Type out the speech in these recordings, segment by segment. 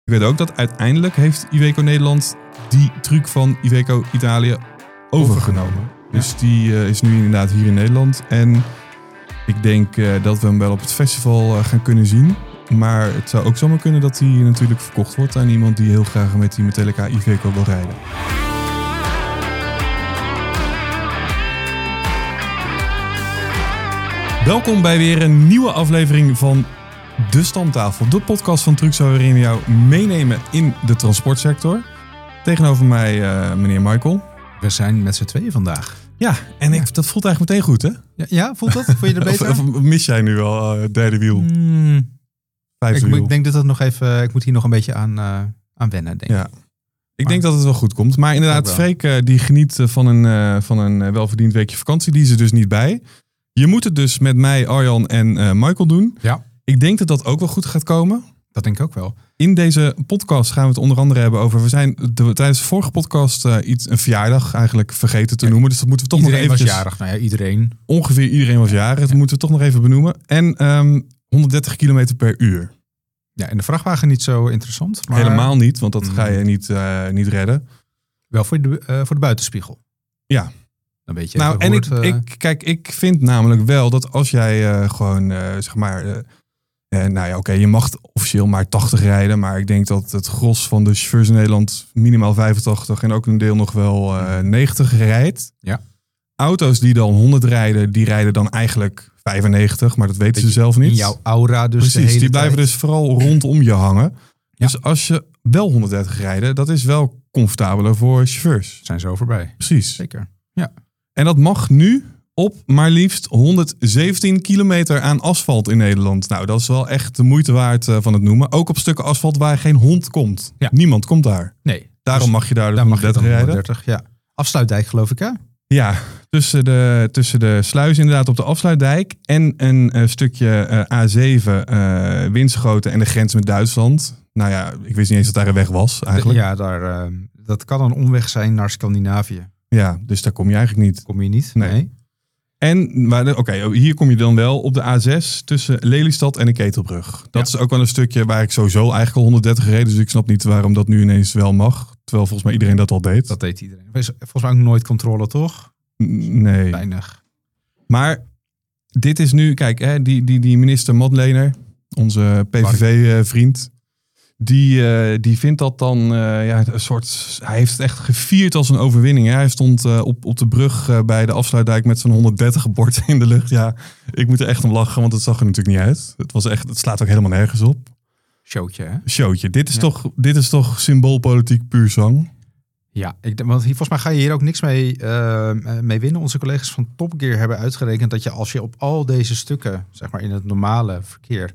Ik weet ook dat uiteindelijk heeft Iveco Nederland die truc van Iveco Italië overgenomen. Dus die is nu inderdaad hier in Nederland. En ik denk dat we hem wel op het festival gaan kunnen zien. Maar het zou ook zomaar kunnen dat hij natuurlijk verkocht wordt aan iemand die heel graag met die Metallica Iveco wil rijden. Welkom bij weer een nieuwe aflevering van De Stamtafel. De podcast van Trucks waarin we jou meenemen in de transportsector. Tegenover mij meneer Michael. We zijn met z'n tweeën vandaag. Ja, en dat voelt eigenlijk meteen goed, hè? Ja, voelt dat? Vond je dat beter? Of mis jij nu al het derde wiel? Vijfde wiel? Ik denk dat dat nog even... Ik moet hier nog een beetje aan wennen, denk ik. Ja. Ik denk dat het wel goed komt. Maar inderdaad, Freek die geniet van een welverdiend weekje vakantie. Die is er dus niet bij. Je moet het dus met mij, Arjan en Michael doen. Ja. Ik denk dat dat ook wel goed gaat komen. Dat denk ik ook wel. In deze podcast gaan we het onder andere hebben over... We zijn tijdens de vorige podcast een verjaardag eigenlijk vergeten te noemen. Dus dat moeten we toch nog even... Iedereen was jarig. Nou ja, iedereen. Ongeveer iedereen was jarig. Dat moeten we toch nog even benoemen. En 130 kilometer per uur. Ja, en de vrachtwagen niet zo interessant. Maar... Helemaal niet, want dat ga je niet redden. Wel voor de buitenspiegel. Ja. Dan weet je nou, en ik vind namelijk wel dat als jij gewoon, zeg maar... je mag officieel maar 80 rijden. Maar ik denk dat het gros van de chauffeurs in Nederland minimaal 85 en ook een deel nog wel 90 rijdt. Ja. Auto's die dan 100 rijden, die rijden dan eigenlijk 95. Maar dat weten ze zelf niet. In jouw aura dus. Precies, die blijven dus vooral rondom je hangen. Ja. Dus als je wel 130 rijden, dat is wel comfortabeler voor chauffeurs. Zijn zo voorbij. Precies. Zeker, ja. En dat mag nu op maar liefst 117 kilometer aan asfalt in Nederland. Nou, dat is wel echt de moeite waard van het noemen. Ook op stukken asfalt waar geen hond komt. Ja. Niemand komt daar. Nee. Daarom dus mag je daar 130 rijden. 130, ja. Afsluitdijk geloof ik, hè? Ja, tussen de sluis inderdaad op de afsluitdijk en een stukje A7 Winschoten en de grens met Duitsland. Nou ja, ik wist niet eens dat daar een weg was eigenlijk. Ja, dat kan een omweg zijn naar Scandinavië. Ja, dus daar kom je eigenlijk niet. Kom je niet? Nee. En hier kom je dan wel op de A6 tussen Lelystad en de Ketelbrug. Dat is ook wel een stukje waar ik sowieso eigenlijk al 130 reed. Dus ik snap niet waarom dat nu ineens wel mag. Terwijl volgens mij iedereen dat al deed. Dat deed iedereen. Volgens mij ook nooit controle, toch? Nee. Weinig. Maar dit is nu, kijk, die minister Madlener, onze PVV-vriend... Die vindt dat dan een soort... Hij heeft het echt gevierd als een overwinning. Hè? Hij stond op de brug bij de afsluitdijk met zo'n 130 bord in de lucht. Ja, ik moet er echt om lachen, want het zag er natuurlijk niet uit. Het slaat ook helemaal nergens op. Showtje, hè? Showtje. Dit is toch symboolpolitiek puur zang? Ja, want volgens mij ga je hier ook niks mee winnen. Onze collega's van Top Gear hebben uitgerekend dat je als je op al deze stukken, zeg maar in het normale verkeer...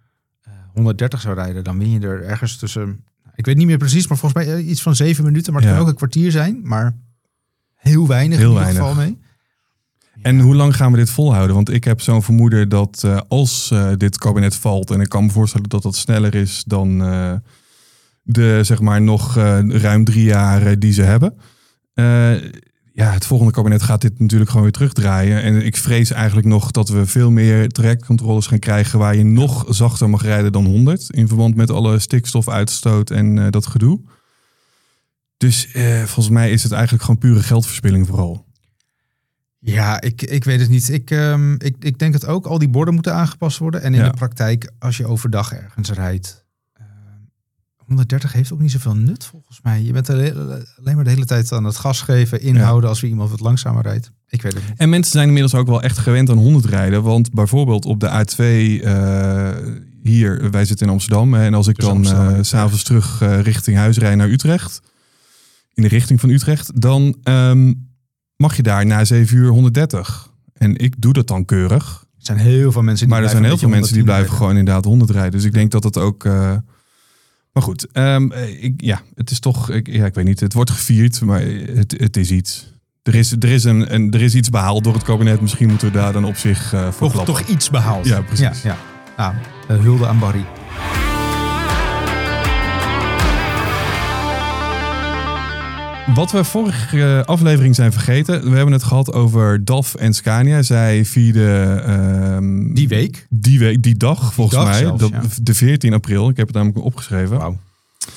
130 zou rijden, dan win je er ergens tussen... Ik weet niet meer precies, maar volgens mij iets van 7 minuten. Maar het kan ook een kwartier zijn. Maar heel weinig in ieder geval mee. En hoe lang gaan we dit volhouden? Want ik heb zo'n vermoeden dat als dit kabinet valt... en ik kan me voorstellen dat dat sneller is dan de zeg maar nog ruim 3 jaar die ze hebben... het volgende kabinet gaat dit natuurlijk gewoon weer terugdraaien. En ik vrees eigenlijk nog dat we veel meer trajectcontroles gaan krijgen... waar je nog zachter mag rijden dan 100... in verband met alle stikstofuitstoot en dat gedoe. Dus volgens mij is het eigenlijk gewoon pure geldverspilling vooral. Ja, ik weet het niet. Ik denk dat ook al die borden moeten aangepast worden. En in de praktijk, als je overdag ergens rijdt... 130 heeft ook niet zoveel nut volgens mij. Je bent alleen maar de hele tijd aan het gas geven, inhouden als weer iemand wat langzamer rijdt. Ik weet het niet. En mensen zijn inmiddels ook wel echt gewend aan 100 rijden. Want bijvoorbeeld op de A2 hier, wij zitten in Amsterdam. En als ik dus dan 's avonds terug richting huis rijd naar Utrecht, in de richting van Utrecht, dan mag je daar na 7 uur 130. En ik doe dat dan keurig. Er zijn heel veel mensen die blijven gewoon inderdaad 100 rijden. Dus ik denk dat het ook... Maar goed, het is toch, ik weet niet, het wordt gevierd, maar het is iets. Er is iets behaald door het kabinet. Misschien moeten we daar dan op zich voor klappen. Toch iets behaald. Ja, precies. Ja. Hulde aan Barry. Wat we vorige aflevering zijn vergeten. We hebben het gehad over DAF en Scania. Zij vierden... die week? Die dag volgens mij. Zelfs, de 14 april. Ik heb het namelijk opgeschreven. Wauw.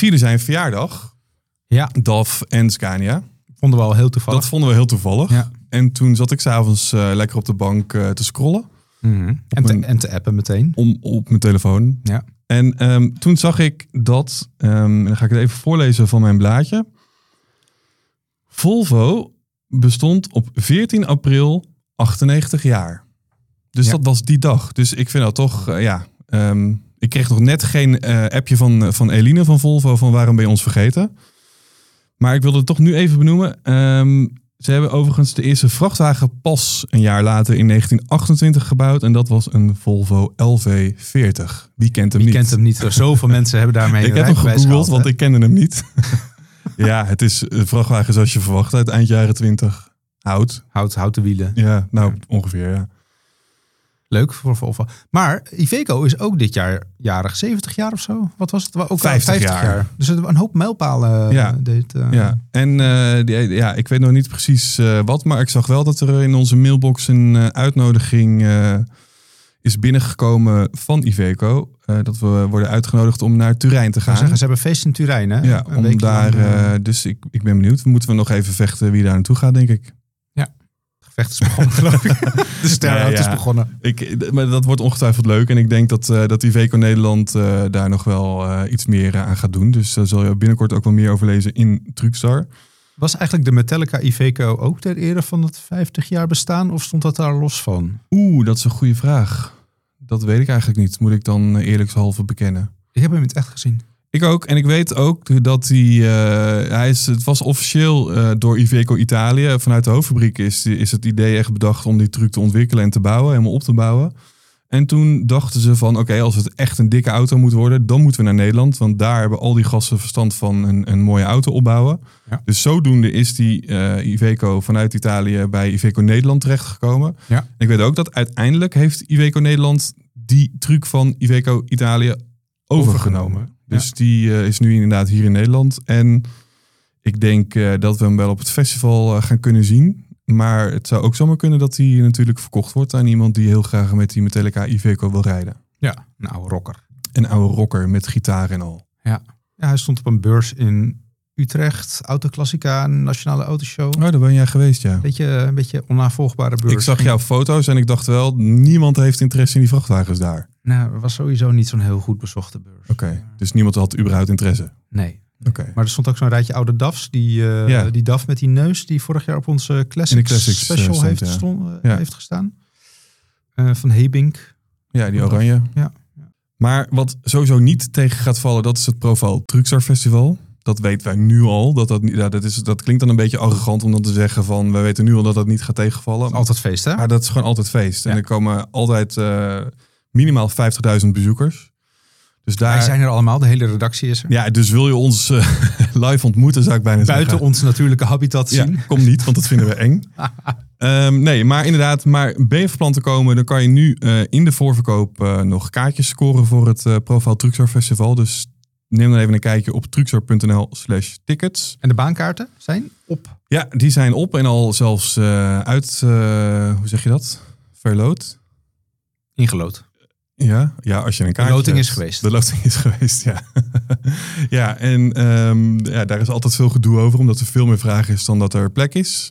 vierden zijn verjaardag. Ja. DAF en Scania. Vonden we al heel toevallig. Dat vonden we heel toevallig. Ja. En toen zat ik s'avonds lekker op de bank te scrollen. En te appen meteen. Op mijn telefoon. Ja. En toen zag ik dat, en dan ga ik het even voorlezen van mijn blaadje. Volvo bestond op 14 april 98 jaar. Dus dat was die dag. Dus ik vind dat toch, ik kreeg nog net geen appje van Eline van Volvo van waarom ben je ons vergeten. Maar ik wilde het toch nu even benoemen. Ze hebben overigens de eerste vrachtwagen pas een jaar later in 1928 gebouwd. En dat was een Volvo LV40. Wie kent hem niet? Wie kent hem niet? Zoveel mensen hebben daarmee Ik heb hem gegoogeld, want ik kende hem niet. Ja, het is een vrachtwagen zoals je verwacht uit eind jaren 20. Houten wielen. Ja, nou ongeveer, ja. Leuk voor Volvo. Maar Iveco is ook dit jaar jarig. 70 jaar of zo? Wat was het? Ook 50 jaar. Dus een hoop mijlpalen. Ja. Ja. En ik weet nog niet precies wat. Maar ik zag wel dat er in onze mailbox een uitnodiging is binnengekomen van Iveco. Dat we worden uitgenodigd om naar Turijn te gaan. Ze hebben feest in Turijn, hè? Ja, om daar. Dus ik ben benieuwd. Moeten we nog even vechten wie daar naartoe gaat, denk ik. Vecht is begonnen, geloof ik. De ster is begonnen. Maar dat wordt ongetwijfeld leuk. En ik denk dat Iveco Nederland daar nog wel iets meer aan gaat doen. Dus daar zal je binnenkort ook wel meer over lezen in Truckstar. Was eigenlijk de Metallica Iveco ook ter ere van het 50 jaar bestaan? Of stond dat daar los van? Dat is een goede vraag. Dat weet ik eigenlijk niet. Moet ik dan eerlijkshalve bekennen. Ik heb hem in het echt gezien. Ik ook. En ik weet ook dat het was officieel door Iveco Italië. Vanuit de hoofdfabriek is het idee echt bedacht om die truck te ontwikkelen en te bouwen. Helemaal op te bouwen. En toen dachten ze van oké, als het echt een dikke auto moet worden, dan moeten we naar Nederland. Want daar hebben al die gasten verstand van een mooie auto opbouwen. Ja. Dus zodoende is die Iveco vanuit Italië bij Iveco Nederland terechtgekomen. Ja. En ik weet ook dat uiteindelijk heeft Iveco Nederland die truck van Iveco Italië overgenomen. Dus die is nu inderdaad hier in Nederland. En ik denk dat we hem wel op het festival gaan kunnen zien. Maar het zou ook zomaar kunnen dat hij natuurlijk verkocht wordt aan iemand die heel graag met die Metallica Iveco wil rijden. Ja, een oude rocker. Een oude rocker met gitaar en al. Ja, hij stond op een beurs in Utrecht, Autoklassica, Nationale Autoshow. Daar ben jij geweest, ja. Een beetje onnavolgbare beurs. Ik zag jouw foto's en ik dacht wel, niemand heeft interesse in die vrachtwagens daar. Nou, het was sowieso niet zo'n heel goed bezochte beurs. Oké, dus niemand had überhaupt interesse? Nee. Okay. Maar er stond ook zo'n rijtje oude DAF's. Die DAF met die neus die vorig jaar op onze Classics special heeft gestaan. Van Hebink. Ja, die oranje. Ja. Maar wat sowieso niet tegen gaat vallen, dat is het Profile Truckstar Festival. Dat weten wij nu al. Dat klinkt dan een beetje arrogant om dan te zeggen van, we weten nu al dat dat niet gaat tegenvallen. Het is altijd feest, hè? Maar dat is gewoon altijd feest. Ja. En er komen altijd minimaal 50.000 bezoekers. Dus wij zijn er allemaal, de hele redactie is er. Ja, dus wil je ons live ontmoeten, zou ik bijna zeggen. Buiten ons natuurlijke habitat zien. Ja, kom niet, want dat vinden we eng. Nee, maar inderdaad, ben je van plan te komen, dan kan je nu in de voorverkoop nog kaartjes scoren voor het Profile Truckstar Festival. Dus neem dan even een kijkje op truckstar.nl/tickets. En de baankaarten zijn op? Ja, die zijn op en al zelfs hoe zeg je dat? Verloot? Ingelood. Ja, als je een kaartje... De loting is geweest. De loting is geweest, ja. Ja, en daar is altijd veel gedoe over, omdat er veel meer vraag is dan dat er plek is.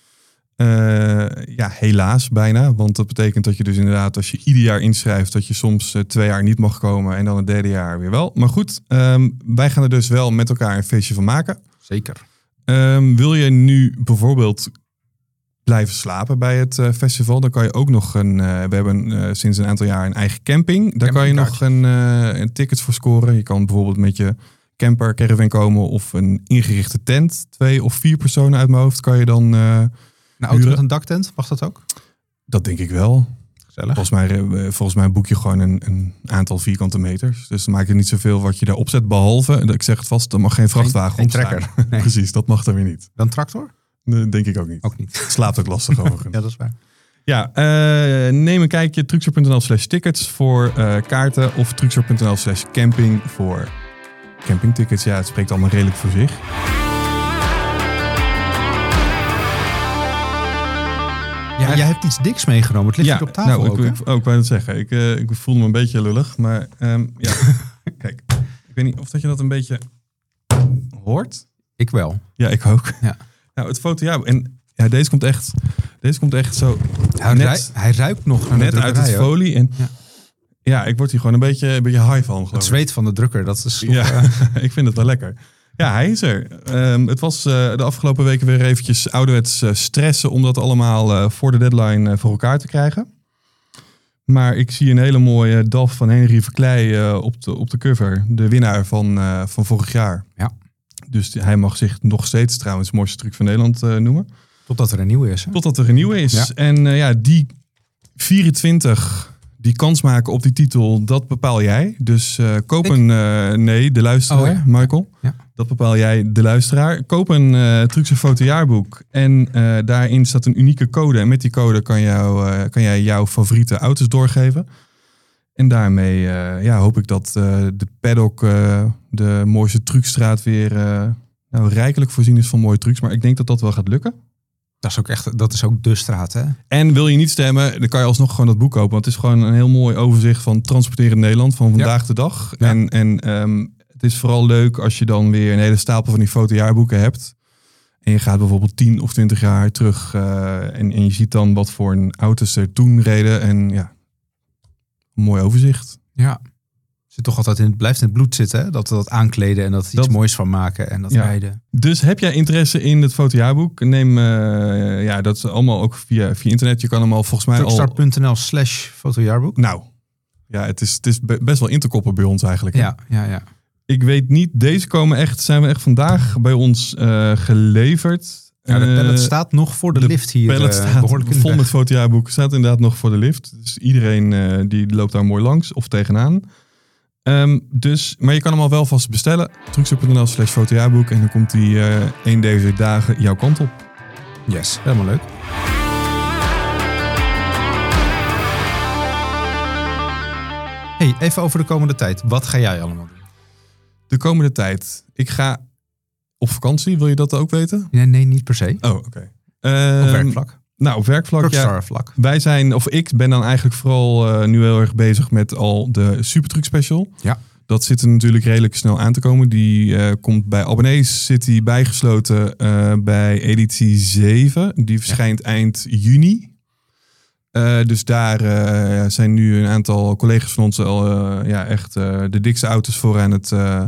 Ja. Helaas bijna. Want dat betekent dat je dus inderdaad, als je ieder jaar inschrijft, dat je soms 2 jaar niet mag komen en dan het derde jaar weer wel. Maar goed, wij gaan er dus wel met elkaar een feestje van maken. Zeker. Wil je nu bijvoorbeeld blijven slapen bij het festival, dan kan je ook nog we hebben sinds een aantal jaar een eigen camping. Daar kan je nog een ticket voor scoren. Je kan bijvoorbeeld met je camper, caravan komen of een ingerichte tent. 2 of 4 personen uit mijn hoofd kan je dan een auto met een daktent, mag dat ook? Dat denk ik wel. Gezellig. Volgens mij boek je gewoon een aantal vierkante meters. Dus dan maakt het niet zoveel wat je daarop zet. Behalve, ik zeg het vast, er mag geen vrachtwagen op staan. Geen trekker. Nee. Precies, dat mag er weer niet. Dan tractor? Denk ik ook niet. Het slaapt ook lastig overigens. Ja, dat is waar. Ja, neem een kijkje. Truckstar.nl/tickets voor kaarten. Of Truckstar.nl/camping voor campingtickets. Ja, het spreekt allemaal redelijk voor zich. Ja, jij hebt iets diks meegenomen. Het ligt hier op tafel ook. Ik wou het zeggen. Ik voelde me een beetje lullig. Maar ja, kijk. Ik weet niet of dat je dat een beetje hoort? Ik wel. Ja, ik ook. Ja. Nou, het fotojaarboek. En ja, deze komt echt zo... Hij ruikt nog naar net de uit het drukkerij, hoor. folie. En ja, ik word hier gewoon een beetje high van, geloof Het ik. zweet van de drukker, dat is... Ja, ik vind het wel lekker. Ja, hij is er. Het was de afgelopen weken weer eventjes ouderwets stressen om dat allemaal voor de deadline voor elkaar te krijgen. Maar ik zie een hele mooie DAF van Henry Verkleij op de cover. De winnaar van vorig jaar. Ja. Dus hij mag zich nog steeds trouwens de mooiste truc van Nederland noemen. Totdat er een nieuwe is. Hè? Totdat er een nieuwe is. Ja. En die 24... die kans maken op die titel, dat bepaal jij. Dus koop de luisteraar, Michael. Ja. Dat bepaal jij, de luisteraar. Koop een Truxor fotojaarboek. En daarin staat een unieke code. En met die code kan jij jouw favoriete auto's doorgeven. En daarmee hoop ik dat de paddock, de mooiste trucstraat weer rijkelijk voorzien is van mooie trucs. Maar ik denk dat dat wel gaat lukken. Dat is ook de straat, hè? En wil je niet stemmen, dan kan je alsnog gewoon dat boek kopen. Want het is gewoon een heel mooi overzicht van transporteren in Nederland van vandaag de dag. Ja. En het is vooral leuk als je dan weer een hele stapel van die fotojaarboeken hebt. En je gaat bijvoorbeeld 10 of 20 jaar terug en je ziet dan wat voor een auto's er toen reden. En ja, een mooi overzicht. Ja. Zit toch altijd blijft in het bloed zitten, hè? Dat aankleden en dat iets moois van maken en dat rijden. Dus heb jij interesse in het fotojaarboek? Neem, dat is allemaal ook via internet. Je kan hem al volgens mij Truckstart.nl/fotojaarboek. Nou, ja, het is best wel in te koppen bij ons eigenlijk. Hè? Ja. Ik weet niet, deze zijn we echt vandaag bij ons geleverd. Ja, de pallet staat nog voor de lift hier. De pallet staat behoorlijk vol met fotojaarboeken. Staat inderdaad nog voor de lift. Dus iedereen die loopt daar mooi langs of tegenaan. Maar je kan hem al wel vast bestellen. Truxor.nl/fotojaarboek. En dan komt hij een deze dagen jouw kant op. Yes, helemaal leuk. Hey, even over de komende tijd. Wat ga jij allemaal doen? De komende tijd? Ik ga op vakantie. Wil je dat ook weten? Nee, niet per se. Oh, oké. Op werkvlak? Nou, op werkvlak, Truckstar-vlak. Ik ben dan eigenlijk vooral nu heel erg bezig met al de Supertruck Special. Ja. Dat zit er natuurlijk redelijk snel aan te komen. Die komt bij abonnees, zit die bijgesloten bij editie 7. Die verschijnt eind juni. Dus daar zijn nu een aantal collega's van ons al echt de dikste auto's voor aan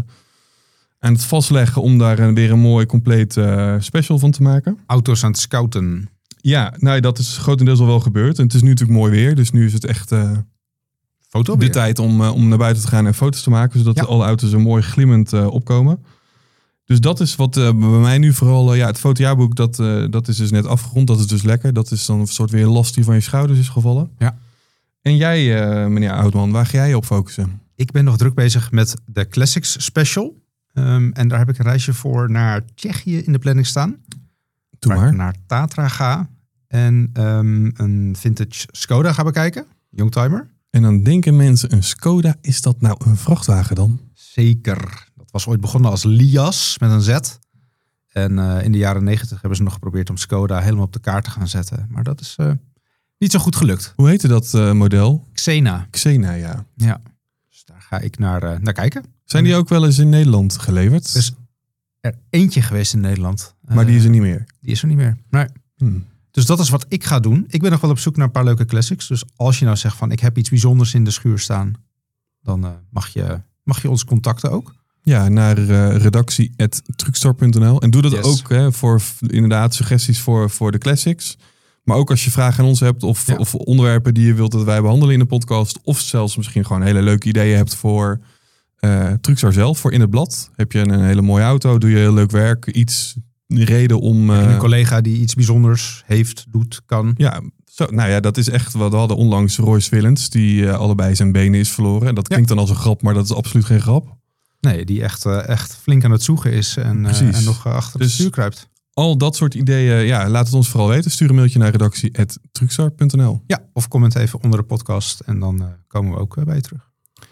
het vastleggen om daar weer een mooi compleet special van te maken. Auto's aan het scouten. Ja, nou dat is grotendeels al wel gebeurd. En het is nu natuurlijk mooi weer, dus nu is het echt de tijd om naar buiten te gaan en foto's te maken, zodat alle auto's er mooi glimmend opkomen. Dus dat is wat bij mij nu vooral, het fotojaarboek, dat is dus net afgerond. Dat is dus lekker. Dat is dan een soort weer last die van je schouders is gevallen. Ja. En jij, meneer Oudman, waar ga jij op focussen? Ik ben nog druk bezig met de Classics Special. En daar heb ik een reisje voor naar Tsjechië in de planning staan. Waar ik naar Tatra ga. En een vintage Skoda ga bekijken. Youngtimer. En dan denken mensen, een Skoda, is dat nou een vrachtwagen dan? Zeker. Dat was ooit begonnen als Lias met een Z. En in de jaren 90 hebben ze nog geprobeerd om Skoda helemaal op de kaart te gaan zetten. Maar dat is niet zo goed gelukt. Hoe heette dat model? Xena. Xena, ja. Ja. Dus daar ga ik naar kijken. Zijn die ook wel eens in Nederland geleverd? Er is er eentje geweest in Nederland. Maar die is er niet meer? Die is er niet meer, nee. Dus dat is wat ik ga doen. Ik ben nog wel op zoek naar een paar leuke classics. Dus als je nou zegt van ik heb iets bijzonders in de schuur staan, dan mag je ons contacten ook. Ja, naar redactie@truckstar.nl. En doe dat ook voor inderdaad suggesties voor de classics. Maar ook als je vragen aan ons hebt of onderwerpen die je wilt dat wij behandelen in de podcast. Of zelfs misschien gewoon hele leuke ideeën hebt voor Truckstar zelf, voor in het blad. Heb je een hele mooie auto, doe je heel leuk werk, iets reden om... een collega die iets bijzonders heeft, doet, kan. Ja, dat is echt... We hadden onlangs Royce Willens, die allebei zijn benen is verloren. En dat klinkt dan als een grap, maar dat is absoluut geen grap. Nee, die echt flink aan het zoeken is en nog achter het stuur kruipt. Al dat soort ideeën, laat het ons vooral weten. Stuur een mailtje naar redactie@truckstar.nl. Ja, of comment even onder de podcast en dan komen we ook bij je terug.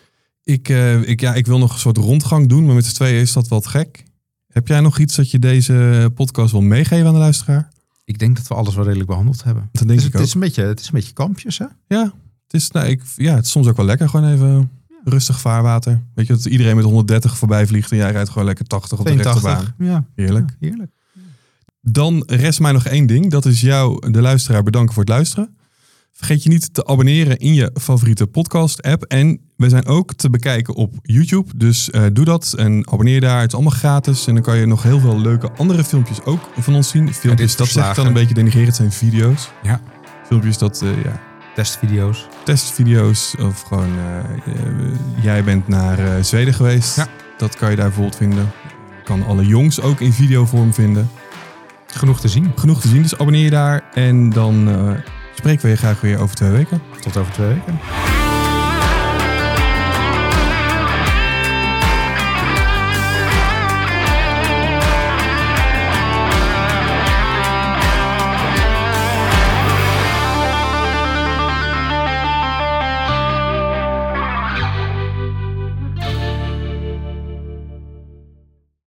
Ik wil nog een soort rondgang doen, maar met z'n tweeën is dat wat gek. Heb jij nog iets dat je deze podcast wil meegeven aan de luisteraar? Ik denk dat we alles wel redelijk behandeld hebben. Dat denk ik ook. Het is een beetje kampjes, hè? Ja, het is soms ook wel lekker gewoon even... Rustig vaarwater. Weet je, dat iedereen met 130 voorbij vliegt en jij rijdt gewoon lekker 80 op de rechterbaan. Ja. Heerlijk. Ja, heerlijk. Dan rest mij nog 1 ding. Dat is jou, de luisteraar, bedanken voor het luisteren. Vergeet je niet te abonneren in je favoriete podcast-app. En we zijn ook te bekijken op YouTube. Dus doe dat en abonneer daar. Het is allemaal gratis. En dan kan je nog heel veel leuke andere filmpjes ook van ons zien. Filmpjes, dat zeg ik dan een beetje denigrerend. Het zijn video's. Ja. Filmpjes dat, Testvideo's. Testvideo's. Of gewoon, jij bent naar Zweden geweest. Ja. Dat kan je daar bijvoorbeeld vinden. Je kan alle jongs ook in videovorm vinden. Genoeg te zien. Genoeg te zien, dus abonneer je daar. En dan spreken we je graag weer over 2 weken. Tot over 2 weken.